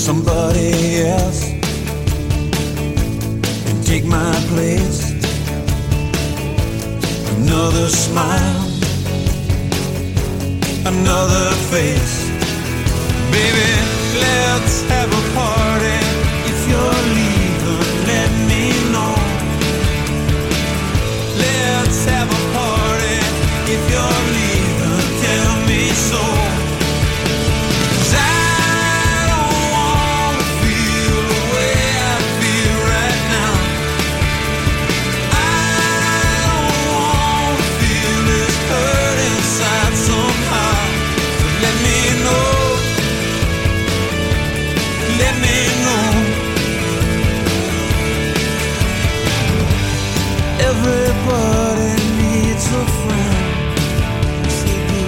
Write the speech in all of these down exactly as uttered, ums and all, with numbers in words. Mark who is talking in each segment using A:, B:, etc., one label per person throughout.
A: somebody else and take my place. Another smile, another face. Baby, let's have a party. If you're leaving, let me know. Let's have a party. If you're leaving, tell me so. 'Cause I don't wanna feel the way I feel right now. I don't wanna feel this hurt inside somehow. So let me know. Let me know. Everybody needs a friend. Yes, they do.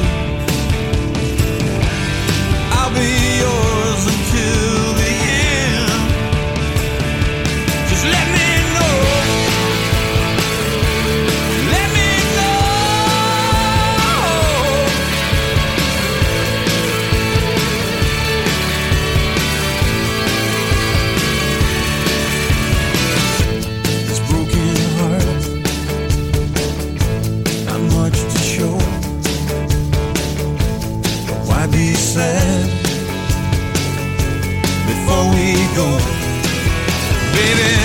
A: I'll be yours until the end. Just let me know. Let me know. This broken heart, not much to show. But why be sad before we go? Baby,